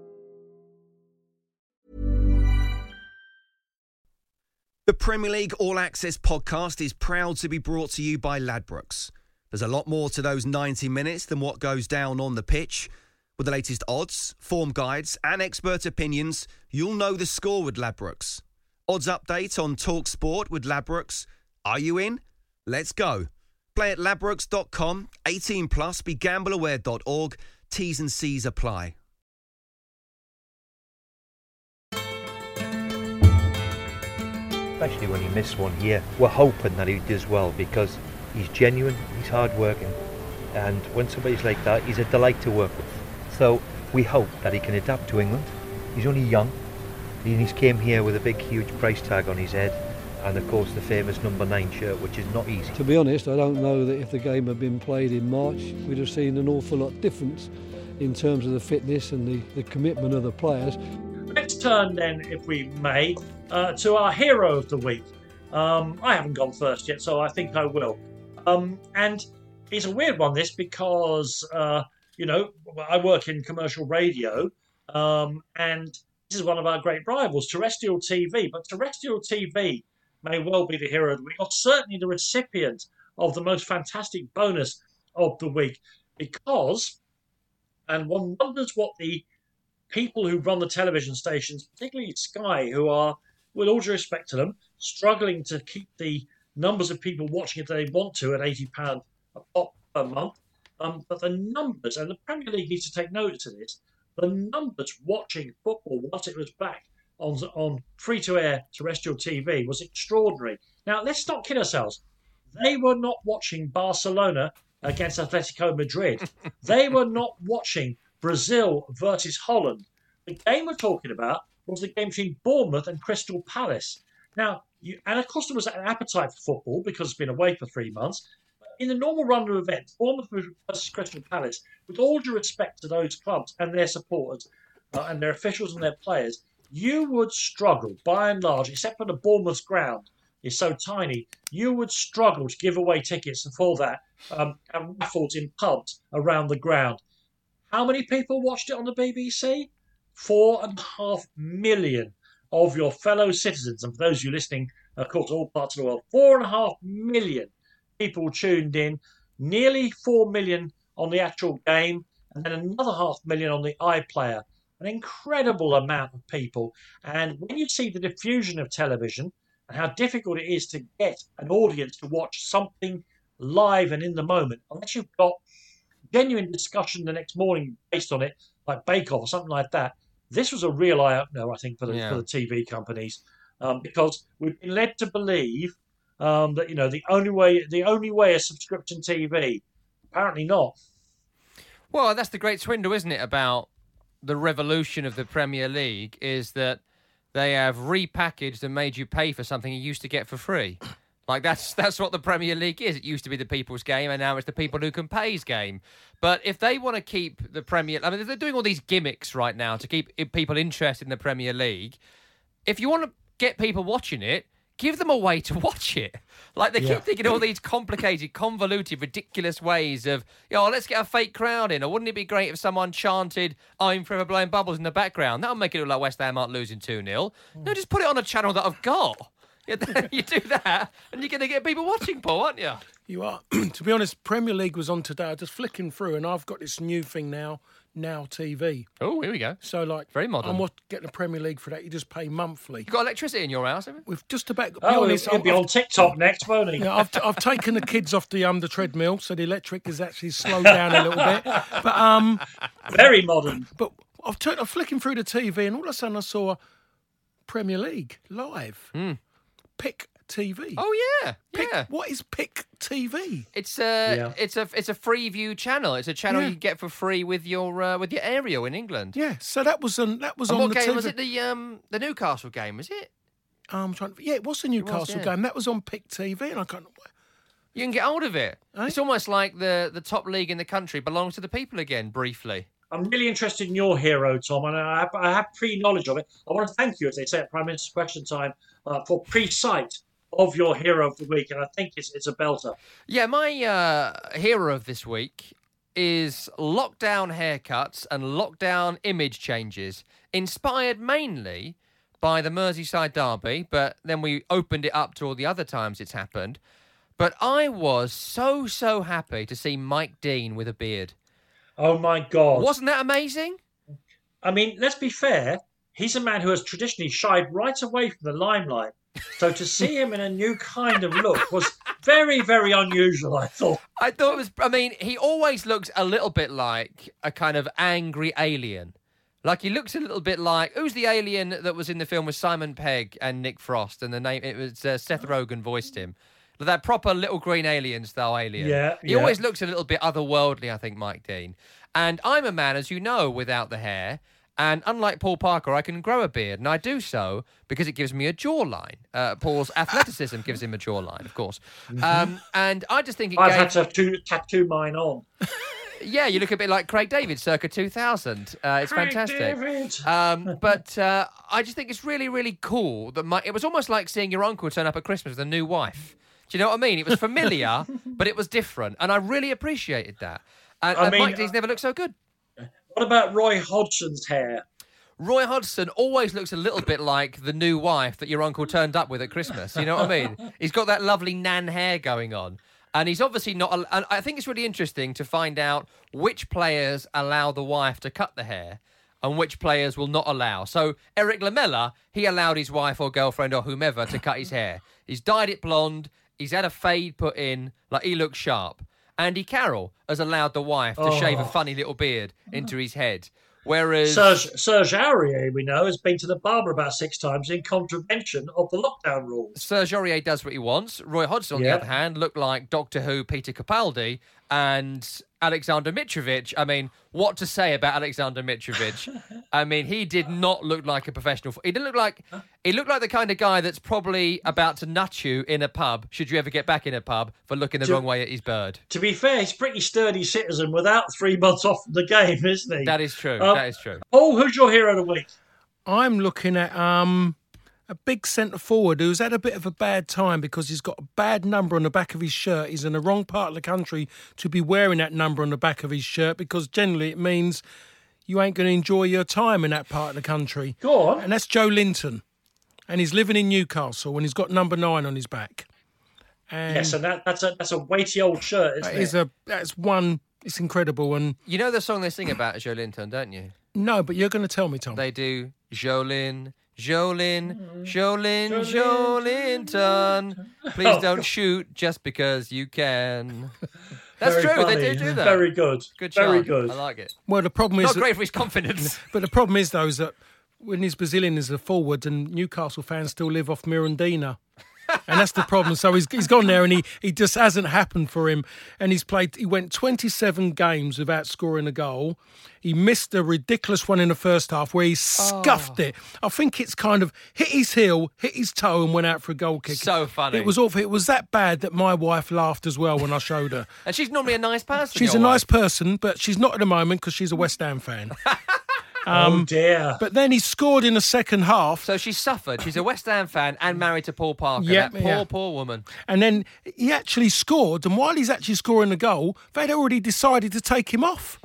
The Premier League All Access podcast is proud to be brought to you by Ladbrokes. There's a lot more to those 90 minutes than what goes down on the pitch. With the latest odds, form guides and expert opinions, you'll know the score with Ladbrokes. Odds update on TalkSport with Ladbrokes. Are you in? Let's go. Play at ladbrokes.com, 18 plus, begambleaware.org. T's and C's apply. especially when he missed one here. We're hoping that he does well because he's genuine, he's hard-working, and when somebody's like that, he's a delight to work with. So we hope that he can adapt to England. He's only young, and he's came here with a big, huge price tag on his head, and of course the famous number 9 shirt, which is not easy. To be honest, I don't know that if the game had been played in March, we'd have seen an awful lot difference in terms of the fitness and the commitment of the players. Let's turn then, if we may, to our hero of the week. I haven't gone first yet, so I think I will. And it's a weird one, this, because, I work in commercial radio, and this is one of our great rivals, terrestrial TV. But terrestrial TV may well be the hero of the week, or certainly the recipient of the most fantastic bonus of the week, because, and one wonders what the people who run the television stations, particularly Sky, who are, with all due respect to them, struggling to keep the numbers of people watching it they want to at £80 a pop per month. But the numbers, and the Premier League needs to take notice of this, the numbers watching football once it was back on free-to-air terrestrial TV was extraordinary. Now, let's not kid ourselves. They were not watching Barcelona against Atletico Madrid. They were not watching Brazil versus Holland. The game we're talking about was the game between Bournemouth and Crystal Palace. Now, and of course there was an appetite for football because it's been away for 3 months. But in the normal run of events, Bournemouth versus Crystal Palace, with all due respect to those clubs and their supporters and their officials and their players, you would struggle, by and large, except for the Bournemouth ground is so tiny, you would struggle to give away tickets for that and raffles in pubs around the ground. How many people watched it on the BBC? 4.5 million of your fellow citizens, and for those of you listening, of course, all parts of the world, 4.5 million people tuned in, nearly 4 million on the actual game, and then another 500,000 on the iPlayer. An incredible amount of people. And when you see the diffusion of television and how difficult it is to get an audience to watch something live and in the moment, unless you've got genuine discussion the next morning based on it, like Bake Off or something like that, this was a real eye-opener, I think, for the TV companies, because we've been led to believe that the only way is subscription TV. Apparently not. Well, that's the great swindle, isn't it, about the revolution of the Premier League, is that they have repackaged and made you pay for something you used to get for free. Like, that's what the Premier League is. It used to be the people's game, and now it's the people who can pay's game. But if they want to keep the Premier... I mean, they're doing all these gimmicks right now to keep people interested in the Premier League. If you want to get people watching it, give them a way to watch it. Like, they keep thinking all these complicated, convoluted, ridiculous ways of, let's get a fake crowd in. Or wouldn't it be great if someone chanted, I'm forever blowing bubbles in the background? That'll make it look like West Ham aren't losing 2-0. No, just put it on a channel that I've got. You do that, and you're going to get people watching, Paul, aren't you? You are. To be honest, Premier League was on today. I was just flicking through, and I've got this new thing now TV. Oh, here we go. So, like, very modern. I'm getting a Premier League for that. You just pay monthly. You got electricity in your house, haven't you? We've just about. He'll be on TikTok next, won't he? Yeah, I've taken the kids off the treadmill, so the electric has actually slowed down a little bit. But very modern. But I'm flicking through the TV, and all of a sudden I saw Premier League live. Pick TV. Oh yeah. What is Pick TV? It's a free view channel. It's a channel you get for free with your aerial in England. Yeah. So that was on what the game TV. was it? The Newcastle game, was it? It was the Newcastle game. That was on Pick TV, and I can't. You can get hold of it. Eh? It's almost like the top league in the country belongs to the people again. Briefly. I'm really interested in your hero, Tom, and I have pre-knowledge of it. I want to thank you, as they say at Prime Minister's Question Time, for pre-sight of your hero of the week, and I think it's a belter. Yeah, my hero of this week is lockdown haircuts and lockdown image changes, inspired mainly by the Merseyside derby, but then we opened it up to all the other times it's happened. But I was so happy to see Mike Dean with a beard. Oh, my God. Wasn't that amazing? I mean, let's be fair. He's a man who has traditionally shied right away from the limelight. So to see him in a new kind of look was very, very unusual, I thought. I thought it was... I mean, he always looks a little bit like a kind of angry alien. Like, he looks a little bit like... Who's the alien that was in the film with Simon Pegg and Nick Frost? And the name... It was Seth Rogen voiced him. That proper little green alien-style alien. Yeah, He always looks a little bit otherworldly, I think, Mike Dean. And I'm a man, as you know, without the hair. And unlike Paul Parker, I can grow a beard. And I do so because it gives me a jawline. Paul's athleticism gives him a jawline, of course. And I just think I've had to tattoo mine on. Yeah, you look a bit like Craig David, circa 2000. It's Craig fantastic. David. But I just think it's really, really cool that it was almost like seeing your uncle turn up at Christmas with a new wife. Do you know what I mean? It was familiar, but it was different, and I really appreciated that. And Mike Dean's never looked so good. What about Roy Hodgson's hair? Roy Hodgson always looks a little bit like the new wife that your uncle turned up with at Christmas. You know what I mean? He's got that lovely nan hair going on. And he's obviously not... And I think it's really interesting to find out which players allow the wife to cut the hair and which players will not allow. So Eric Lamela, he allowed his wife or girlfriend or whomever to cut his hair. He's dyed it blonde. He's had a fade put in. Like, he looks sharp. Andy Carroll has allowed the wife to shave a funny little beard into his head. Whereas... Serge Aurier, we know, has been to the barber about 6 times in contravention of the lockdown rules. Serge Aurier does what he wants. Roy Hodgson, on the other hand, looked like Doctor Who Peter Capaldi, and Alexander Mitrovic. I mean, what to say about Alexander Mitrovic? I mean, he did not look like a professional. He looked like the kind of guy that's probably about to nut you in a pub, should you ever get back in a pub, for looking the wrong way at his bird. To be fair, he's a pretty sturdy citizen without 3 months off the game, isn't he? That is true. That is true. Paul, who's your hero of the week? I'm looking at a big centre forward who's had a bit of a bad time because he's got a bad number on the back of his shirt. He's in the wrong part of the country to be wearing that number on the back of his shirt, because generally it means you ain't going to enjoy your time in that part of the country. Go on. And that's Joe Linton. And he's living in Newcastle, and he's got number 9 on his back. And yes, and that's a weighty old shirt, isn't it? That's one. It's incredible. And you know the song they sing about Joe Linton, don't you? No, but you're going to tell me, Tom. They do. Jolin, Jolinton. Please don't shoot just because you can. That's Very true. funny. They do that. Very good. Good Very chant. good. I like it. Well, the problem is not great for his confidence. But the problem is, though, is that when he's Brazilian as a forward, and Newcastle fans still live off Mirandina. And that's the problem. So he's gone there, and he just hasn't happened for him. And he went 27 games without scoring a goal. He missed a ridiculous one in the first half where he scuffed it. I think it's kind of hit his heel, hit his toe, and went out for a goal kick. So funny. It was awful. It was that bad that my wife laughed as well when I showed her. And she's normally a nice person. She's a nice person, but she's not at the moment because she's a West Ham fan. Oh dear. But then he scored in the second half. So she suffered. She's a West Ham fan and married to Paul Parker. Yeah, that poor woman. And then he actually scored, and while he's actually scoring the goal, they'd already decided to take him off.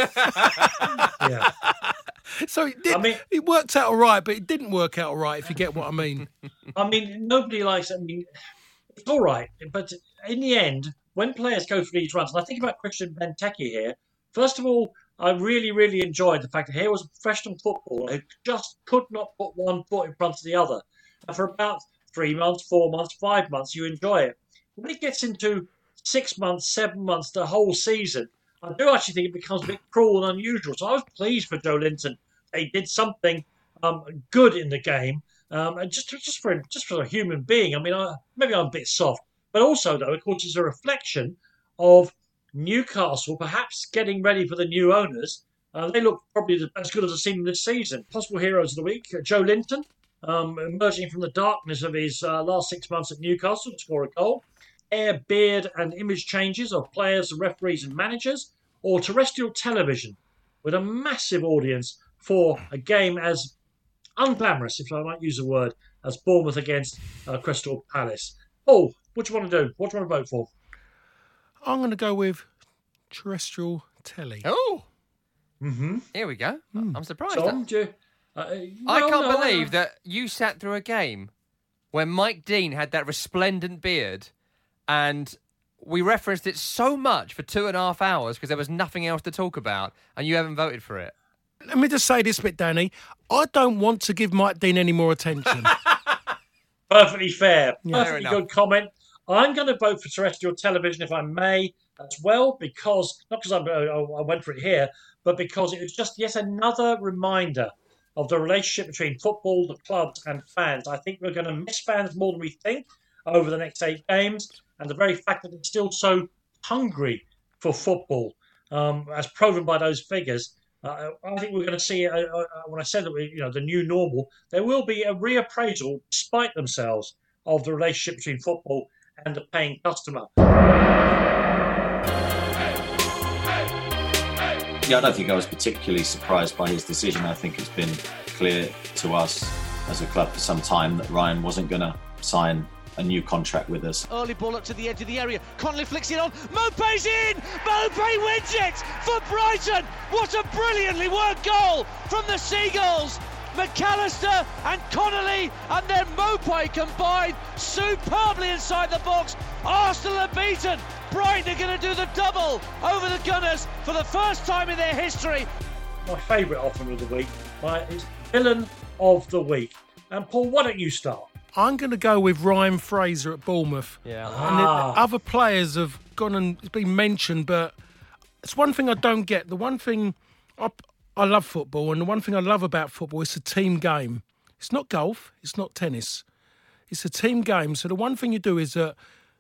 Yeah. So it worked out all right, but it didn't work out all right, if you get what I mean. I mean, nobody likes it. I mean, it's all right, but in the end, when players go through these runs, and I think about Christian Benteke here, first of all, I really, really enjoyed the fact that here was a professional footballer who just could not put one foot in front of the other. And for about 3 months, 4 months, 5 months, you enjoy it. When it gets into 6 months, 7 months, the whole season, I do actually think it becomes a bit cruel and unusual. So I was pleased for Joe Linton. They did something good in the game, and just for a human being. I mean, maybe I'm a bit soft, but also though, of course, it's a reflection of Newcastle perhaps getting ready for the new owners. They look probably as good as I've seen them this season. Possible heroes of the week: Joe Linton, emerging from the darkness of his last 6 months at Newcastle to score a goal. Hair, beard and image changes of players, referees and managers, or terrestrial television with a massive audience for a game as unglamorous, if I might use the word, as Bournemouth against Crystal Palace. Oh, what do you want to do? What do you want to vote for? I'm going to go with terrestrial telly. Oh. Mm-hmm. Here we go. I'm surprised. Tom, I can't believe that you sat through a game where Mike Dean had that resplendent beard and we referenced it so much for 2.5 hours because there was nothing else to talk about, and you haven't voted for it. Let me just say this bit, Danny. I don't want to give Mike Dean any more attention. Perfectly fair. Yeah. Perfectly good comment. I'm going to vote for terrestrial television, if I may, as well, because, not because I went for it here, but because it was just yet another reminder of the relationship between football, the clubs, and fans. I think we're going to miss fans more than we think over the next 8 games, and the very fact that they're still so hungry for football, as proven by those figures. I think we're going to see, when I said that the new normal, there will be a reappraisal, despite themselves, of the relationship between football and the paying customer. Yeah, I don't think I was particularly surprised by his decision. I think it's been clear to us as a club for some time that Ryan wasn't going to sign a new contract with us. Early ball up to the edge of the area. Connolly flicks it on. Maupay's in! Maupay wins it for Brighton! What a brilliantly worked goal from the Seagulls! McAllister and Connolly and then Maupay combined superbly inside the box. Arsenal are beaten. Brighton are going to do the double over the Gunners for the first time in their history. My favourite offer of the week is Villain of the Week. And Paul, why don't you start? I'm going to go with Ryan Fraser at Bournemouth. Yeah. And the other players have gone and it's been mentioned, but it's one thing I don't get. The one thing I love football, and the one thing I love about football is a team game. It's not golf, it's not tennis. It's a team game. So the one thing you do is that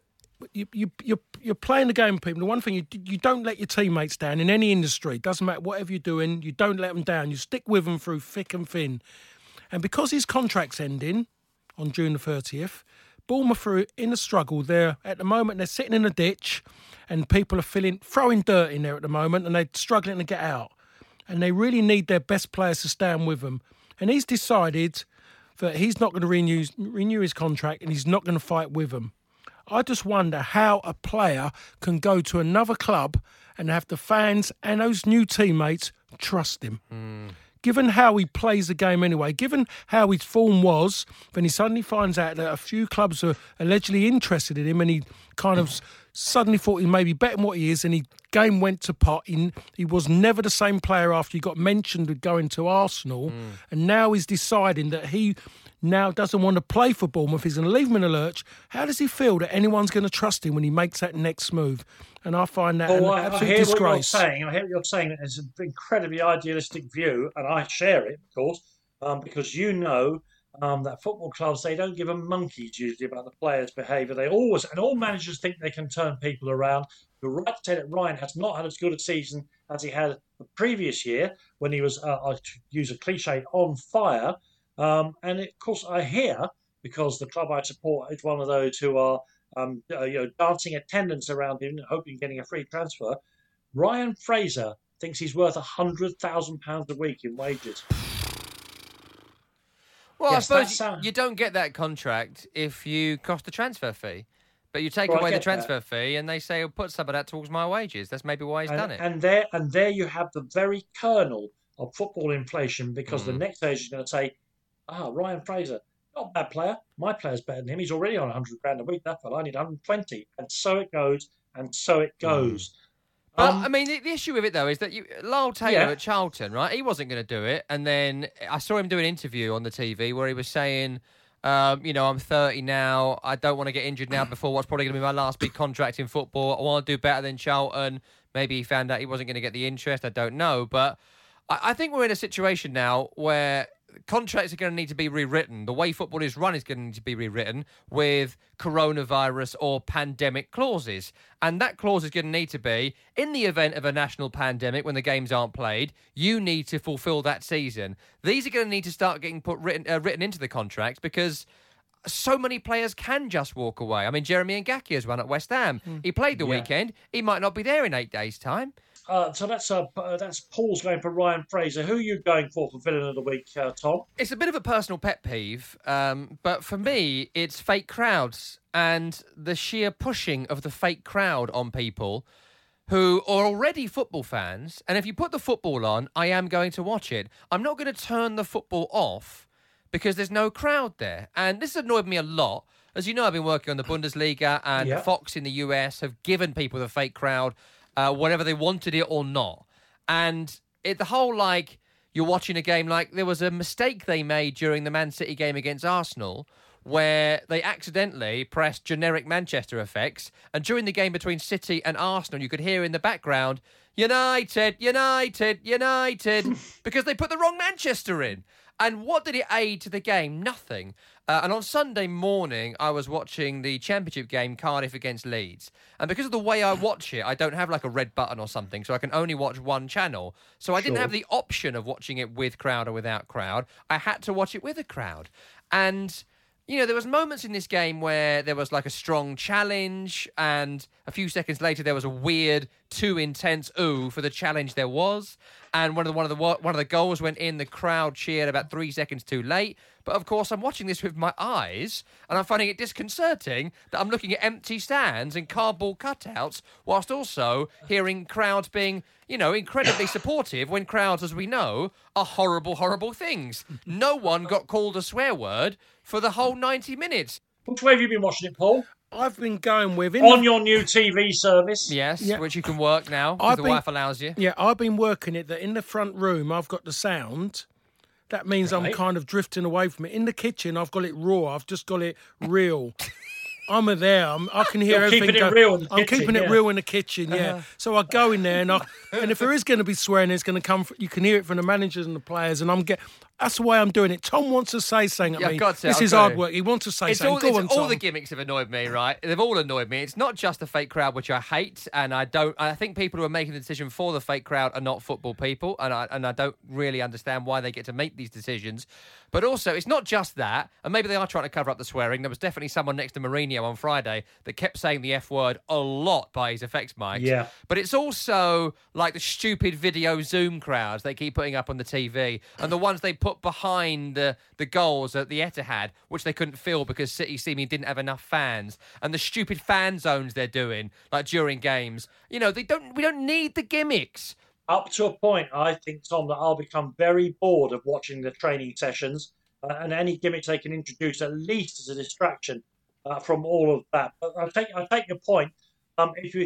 you're playing the game, people. The one thing you don't let your teammates down in any industry. It doesn't matter whatever you're doing. You don't let them down. You stick with them through thick and thin. And because his contract's ending on June the 30th, Bournemouth are in a struggle there. At the moment, they're sitting in a ditch and people are throwing dirt in there at the moment and they're struggling to get out. And they really need their best players to stand with them. And he's decided that he's not going to renew his contract and he's not going to fight with them. I just wonder how a player can go to another club and have the fans and those new teammates trust him. Given how he plays the game anyway, given how his form was, when he suddenly finds out that a few clubs are allegedly interested in him and he kind of suddenly thought he may be better than what he is and his game went to pot. He was never the same player after he got mentioned with going to Arsenal. And now he's deciding that he now doesn't want to play for Bournemouth. He's going to leave him in a lurch. How does he feel that anyone's going to trust him when he makes that next move? And I find that an absolute disgrace. I hear what you're saying. It's an incredibly idealistic view, and I share it, of course, because you know that football clubs, they don't give a monkey's usually about the players' behaviour. They always, and all managers think they can turn people around. You're right to say that Ryan has not had as good a season as he had the previous year when he was, I use a cliche, on fire. And of course, I hear, because the club I support is one of those who are dancing attendance around him, hoping getting a free transfer. Ryan Fraser thinks he's worth £100,000 a week in wages. Well, Yes, I suppose you don't get that contract if you cost a transfer fee. But you take away the transfer fee and they say, put some of that towards my wages. That's maybe why he's done it. And there you have the very kernel of football inflation, because the next stage is going to say, Ryan Fraser, not a bad player. My player's better than him. He's already on £100,000 a week. That fella, I need 120. And so it goes, and so it goes. But, I mean, the issue with it, though, is that Lyle Taylor at Charlton, right, he wasn't going to do it. And then I saw him do an interview on the TV where he was saying, I'm 30 now. I don't want to get injured now before what's probably going to be my last big contract in football. I want to do better than Charlton. Maybe he found out he wasn't going to get the interest. I don't know. But I think we're in a situation now where contracts are going to need to be rewritten. The way football is run is going to need to be rewritten with coronavirus or pandemic clauses. And that clause is going to need to be, in the event of a national pandemic when the games aren't played, you need to fulfill that season. These are going to need to start getting written into the contracts, because so many players can just walk away. I mean, Jeremy Ngakia has run at West Ham. He played the weekend. He might not be there in 8 days' time. So that's Paul's going for Ryan Fraser. Who are you going for Villain of the Week, Tom? It's a bit of a personal pet peeve, but for me, it's fake crowds and the sheer pushing of the fake crowd on people who are already football fans. And if you put the football on, I am going to watch it. I'm not going to turn the football off because there's no crowd there. And this has annoyed me a lot. As you know, I've been working on the Bundesliga, and Fox in the US have given people the fake crowd whether they wanted it or not. And the whole, you're watching a game, there was a mistake they made during the Man City game against Arsenal where they accidentally pressed generic Manchester effects, and during the game between City and Arsenal, you could hear in the background, United, United, United, because they put the wrong Manchester in. And what did it aid to the game? Nothing. And on Sunday morning, I was watching the Championship game, Cardiff against Leeds. And because of the way I watch it, I don't have like a red button or something, so I can only watch one channel. So I didn't have the option of watching it with crowd or without crowd. I had to watch it with a crowd. And, you know, there was moments in this game where there was like a strong challenge, and a few seconds later there was a weird, too intense ooh for the challenge there was. And one of the goals went in. The crowd cheered about 3 seconds too late. But of course, I'm watching this with my eyes, and I'm finding it disconcerting that I'm looking at empty stands and cardboard cutouts, whilst also hearing crowds being, you know, incredibly supportive when crowds, as we know, are horrible, horrible things. No one got called a swear word for the whole 90 minutes. Which way have you been watching it, Paul? I've been going with... your new TV service? Yes, which you can work now, if the wife allows you. Yeah, I've been working it that in the front room I've got the sound. That means I'm kind of drifting away from it. In the kitchen, I've got it raw. I've just got it real. I'm there. I can hear everything. Keeping it real in the I'm kitchen, keeping it real in the kitchen, yeah. So I go in there, and if there is going to be swearing, it's going to come. You can hear it from the managers and the players, and that's the way I'm doing it. Tom wants to say something at me. This is hard work. He wants to say something. Go on, Tom. All the gimmicks have annoyed me, right? They've all annoyed me. It's not just the fake crowd, which I hate, and I think people who are making the decision for the fake crowd are not football people, and I don't really understand why they get to make these decisions. But also, it's not just that, and maybe they are trying to cover up the swearing. There was definitely someone next to Mourinho on Friday that kept saying the F word a lot by his effects mics. Yeah. But it's also like the stupid video Zoom crowds they keep putting up on the TV, and the ones they put behind the goals at the Etihad, which they couldn't fill because City seemingly didn't have enough fans, and the stupid fan zones they're doing, like during games. You know, we don't need the gimmicks. Up to a point, I think, Tom, that I'll become very bored of watching the training sessions and any gimmicks they can introduce, at least as a distraction from all of that. But I take your point. You're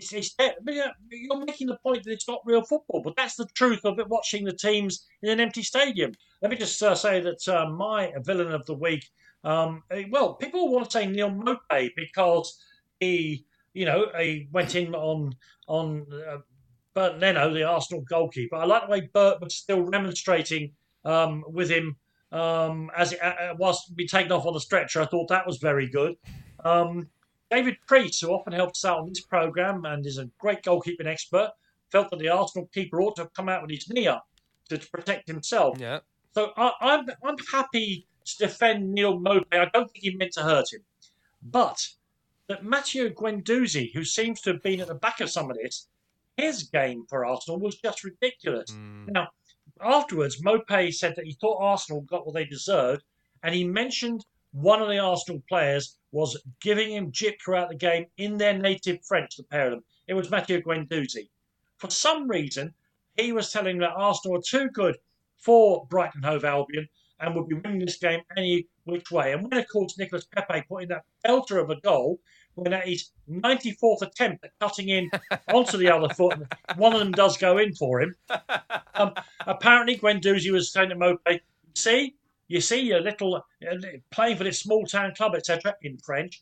making the point that it's not real football, but that's the truth of it. Watching the teams in an empty stadium. Let me just say that my villain of the week. People want to say Neal Maupay because he went in on Bert Leno, the Arsenal goalkeeper. I like the way Bert was still remonstrating with him as it was being taken off on the stretcher. I thought that was very good. David Priest, who often helps out on this programme and is a great goalkeeping expert, felt that the Arsenal keeper ought to have come out with his knee up to protect himself. Yeah. So I'm happy to defend Neal Maupay. I don't think he meant to hurt him. But that Matteo Guendouzi, who seems to have been at the back of some of this, his game for Arsenal was just ridiculous. Now, afterwards, Maupay said that he thought Arsenal got what they deserved, and he mentioned one of the Arsenal players was giving him jip throughout the game in their native French, the pair of them. It was Matteo Guendouzi. For some reason, he was telling that Arsenal are too good for Brighton Hove Albion and would be winning this game any which way. And when, of course, Nicolas Pepe put in that belter of a goal, when at his 94th attempt at cutting in onto the other foot, and one of them does go in for him. Apparently, Guendouzi was saying to Maupay, you see, you're little playing for this small town club, etc., in French.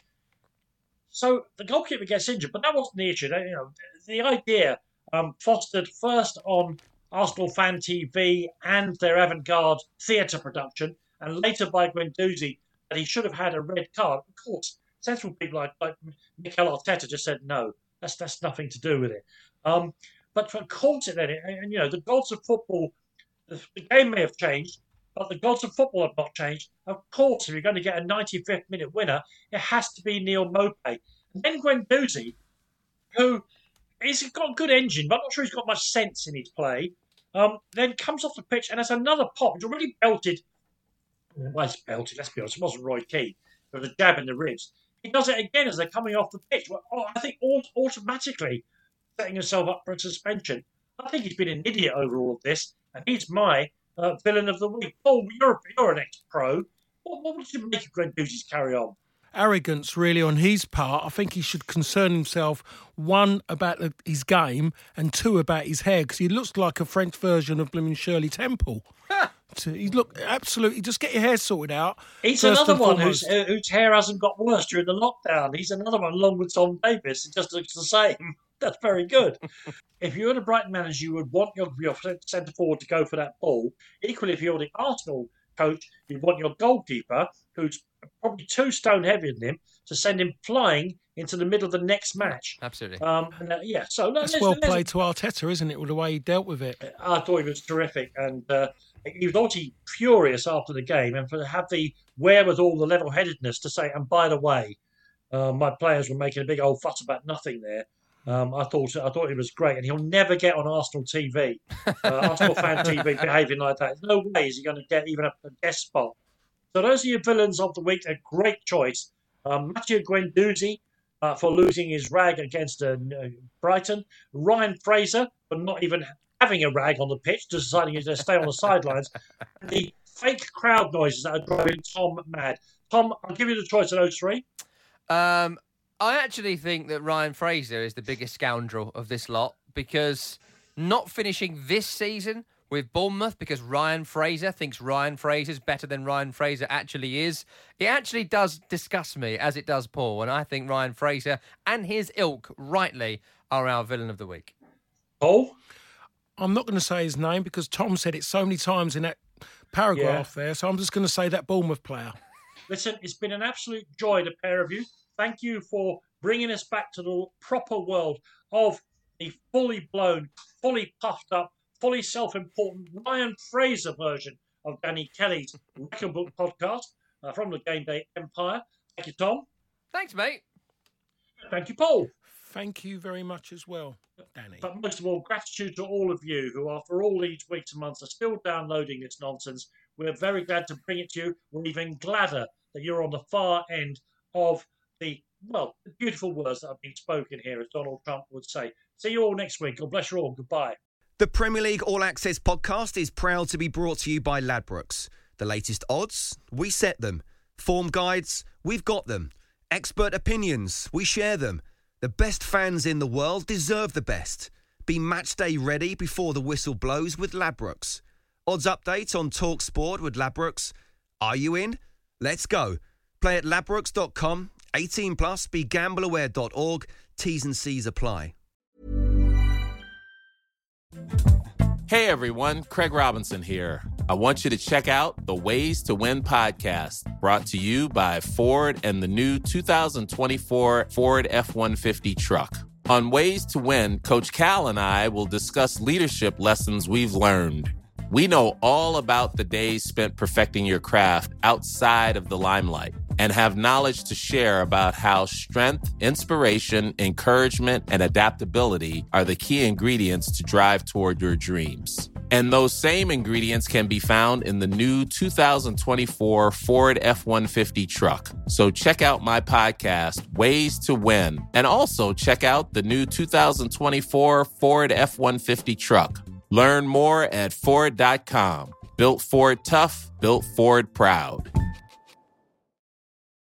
So the goalkeeper gets injured, but that wasn't the issue. The idea fostered first on Arsenal Fan TV and their avant-garde theatre production, and later by Guendouzi, that he should have had a red card. Of course, sensible people like Mikel Arteta just said no. That's nothing to do with it. But of course, the gods of football. The game may have changed, but the gods of football have not changed. Of course, if you're going to get a 95th minute winner, it has to be Neal Maupay. And then Guendouzi, who he's got a good engine, but I'm not sure he's got much sense in his play, then comes off the pitch and has another pop. He's already belted. Well, it's belted, let's be honest. It wasn't Roy Keane. It was a jab in the ribs. He does it again as they're coming off the pitch. Well, I think automatically setting himself up for a suspension. I think he's been an idiot over all of this, and he's my villain of the week. Paul, you're an ex-pro. What would you make of Guendouzi's carry on? Arrogance, really, on his part. I think he should concern himself, one, about his game, and two, about his hair, because he looks like a French version of blooming Shirley Temple. He looked absolutely. Just get your hair sorted out. He's first another and one foremost. whose hair hasn't got worse during the lockdown. He's another one along with Tom Davis. It just looks the same. That's very good. If you're the Brighton manager, you would want your centre forward to go for that ball. Equally, if you're the Arsenal coach, you want your goalkeeper, who's probably 2 stone heavier than him, to send him flying into the middle of the next match. Absolutely. So That's well played to Arteta, isn't it, with the way he dealt with it? I thought he was terrific, and he was obviously furious after the game, and to have the wherewithal, the level-headedness to say, and by the way, my players were making a big old fuss about nothing there. I thought it was great, and he'll never get on Arsenal TV, Arsenal fan TV, behaving like that. There's no way is he going to get even a guest spot. So those are your villains of the week. A great choice. Matthew Guendouzi for losing his rag against Brighton. Ryan Fraser for not even having a rag on the pitch, deciding to stay on the sidelines. And the fake crowd noises that are driving Tom mad. Tom, I'll give you the choice of those 3. I actually think that Ryan Fraser is the biggest scoundrel of this lot, because not finishing this season with Bournemouth because Ryan Fraser thinks Ryan Fraser's better than Ryan Fraser actually is, it actually does disgust me, as it does Paul, and I think Ryan Fraser and his ilk, rightly, are our villain of the week. Paul? I'm not going to say his name because Tom said it so many times in that paragraph there, so I'm just going to say that Bournemouth player. Listen, it's been an absolute joy, the pair of you. Thank you for bringing us back to the proper world of the fully blown, fully puffed up, fully self-important Ryan Fraser version of Danny Kelly's Record Book podcast from the Game Day Empire. Thank you, Tom. Thanks, mate. Thank you, Paul. Thank you very much as well, Danny. But most of all, gratitude to all of you who, after all these weeks and months, are still downloading this nonsense. We're very glad to bring it to you. We're even gladder that you're on the far end of the beautiful words that are being spoken here, as Donald Trump would say. See you all next week. God bless you all. Goodbye. The Premier League All Access podcast is proud to be brought to you by Ladbrokes. The latest odds, we set them. Form guides, we've got them. Expert opinions, we share them. The best fans in the world deserve the best. Be match day ready before the whistle blows with Ladbrokes. Odds update on TalkSport with Ladbrokes. Are you in? Let's go. Play at ladbrokes.com. 18 plus, begambleaware.org. T's and C's apply. Hey everyone, Craig Robinson here. I want you to check out the Ways to Win podcast, brought to you by Ford and the new 2024 Ford F-150 truck. On Ways to Win, Coach Cal and I will discuss leadership lessons we've learned. We know all about the days spent perfecting your craft outside of the limelight and have knowledge to share about how strength, inspiration, encouragement, and adaptability are the key ingredients to drive toward your dreams. And those same ingredients can be found in the new 2024 Ford F-150 truck. So check out my podcast, Ways to Win, and also check out the new 2024 Ford F-150 truck. Learn more at Ford.com. Built Ford tough, built Ford proud.